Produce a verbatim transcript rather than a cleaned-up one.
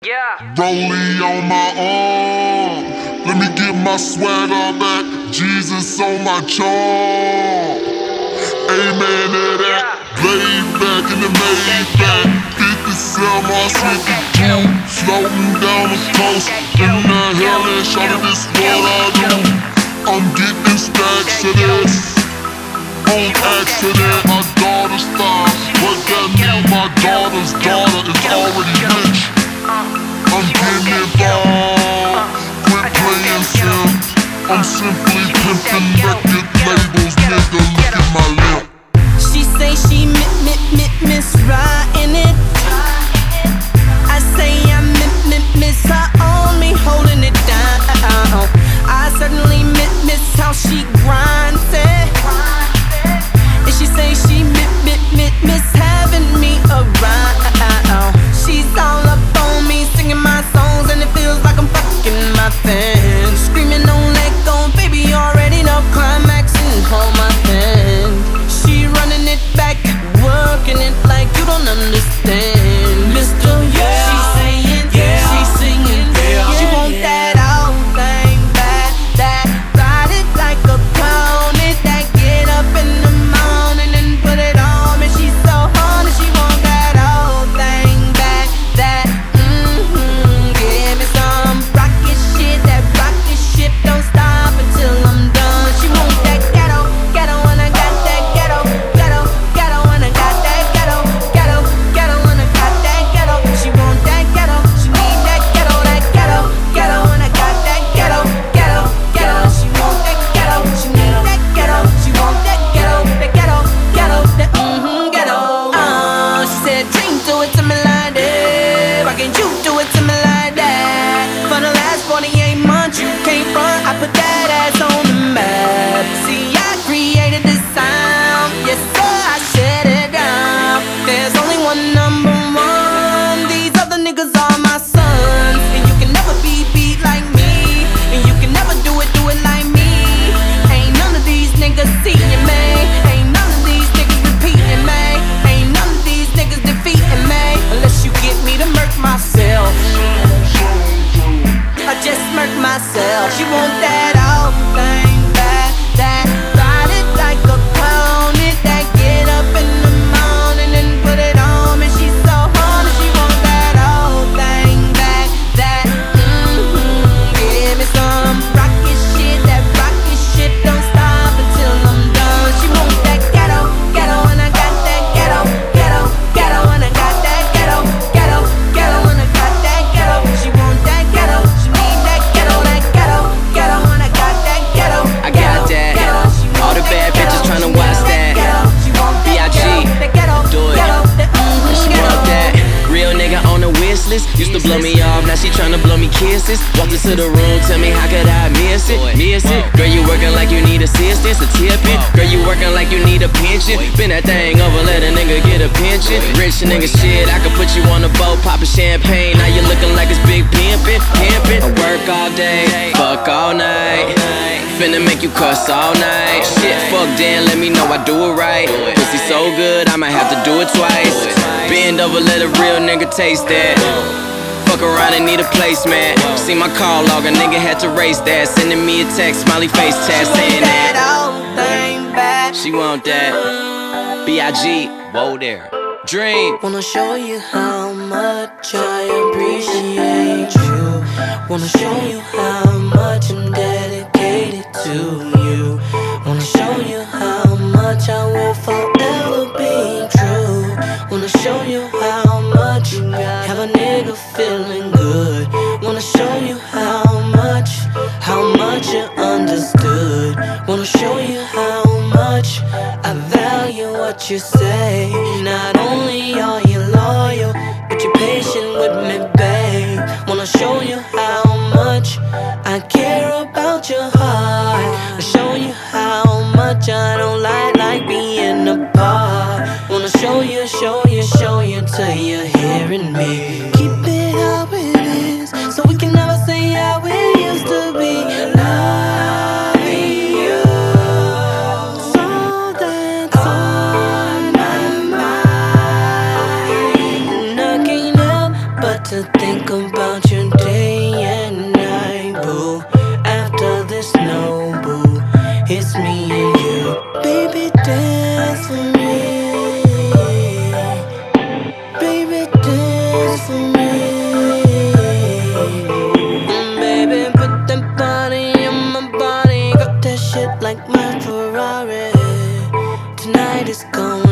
Yeah. Rollie on my arm, let me get my swagger back. Jesus on my charm, amen to that. Laid back in the Maybach, fifty-seven, I switch the two, floating down the coast. In the hell and shot it, this what I do. I'm getting stacks of this, on accident. My daughter's fine, what that mean? My daughter's daughter is already rich. I'm getting involved, quit playing Sims. I'm simply pimping record labels, nigga, look at my lip. She say she mi mi mi miss riding it. I say I mi mi miss her on me holding it down. I certainly mi miss how she grinds it. And she say she mi mi mi miss having me around. She's all up on me singing my songs, and it feels like I'm fucking my fans. Screaming don't let go, baby, you already know climax and hold my hand. She running it back, working it like you don't understand. Mister Yeah, she's saying, yeah, she's singing, yeah. She want that old thing back, that ride it like a pony, that get up in the morning and put it on me. She's so horny, she want that old thing back, that mm-hmm. Give me some rocket shit, that rocket shit don't stop until I'm done. She want that ghetto, ghetto, and I got that ghetto, ghetto, ghetto, and I got that ghetto, ghetto, ghetto, and I got that ghetto. She want that ghetto, she need that ghetto, that ghetto, ghetto, and I got that ghetto, ghetto, ghetto. She want that ghetto, she need that ghetto, she want that ghetto, that ghetto, ghetto, that mm-hmm ghetto. Uh, she said, dream, do it to me like that. Why can't you do it to me like that? For the last forty-eight months, you can't front. I put that ass on the map. See, I created this sound. Yes, sir, I shut it down. There's only one number one. These other niggas are my sons. And you can never be beat like me. And you can never do it, do it like me. Ain't none of these niggas seeing me. Ain't none of these niggas repeating me. Ain't none of these niggas defeating me. Unless you get me to murk myself. I just murked myself. She want that old thing back, that ride it like a pony, that get up in the morning and put it on me. She's so horny, she want that old thing back, that mm-hmm. Give me some rocket shit, that rocket shit don't stop until I'm done. She want that ghetto, ghetto, and I got that ghetto, ghetto, ghetto, and I got that ghetto, ghetto, ghetto, and I got that ghetto. She want that ghetto, she need that ghetto, that ghetto, ghetto, and I got that ghetto. I got that. All the bad bitches tryna watch that. B I G, do it. She want that. Real nigga on the wish list. Used to blow me off, now she tryna blow me kisses. Walked into the room, tell me how could I miss it? Miss it? Girl, you working like you need assistance, a tipping. Girl, you working like you need a pension. Bend that thing over, let a nigga get a pension. Rich nigga shit, I could put you on a boat, poppin' champagne. Now you looking like it's big pimpin', pimpin'. I work all day, fuck all night. Finna make you cuss all night. Shit, fuck Dan, let me know I do it right. Pussy so good, I might have to do it twice. Bend over, let a real nigga taste that. Fuck around and need a placement. See my call log, a nigga had to race that. Sending me a text, smiley face chat saying that old thing back. she want that. B I G, whoa there. Dream. Wanna show you how much I appreciate you. Wanna show you how much I'm dedicated to you. Wanna show you how much I will forever be true. Wanna show you how much you got, have a nigga feeling good. Wanna show you how much, how much you understood. Wanna show you how much I value what you say. Not only are you loyal, but you're patient with me, babe. Wanna show you how much I care about your heart. Wanna show you how much I don't like, like being apart. Wanna show you, show you, show you till you're hearing me. Keep it how it is, so we can never say how it used to be. Loving you, it's all that's on my mind. And I can't help but to think about about you day and night, boo. After this, no, boo. It's me and you. Baby, dance for me. Baby, dance for me. Mm, baby, put that body on my body. Got that shit like my Ferrari. Tonight is gone.